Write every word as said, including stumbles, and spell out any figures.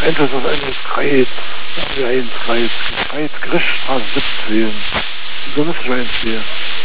Endlich ist eines Kreuz, da haben wir ein Kreuz, Kreuz, Grischstraße siebzehn. So müsste ich eins hier.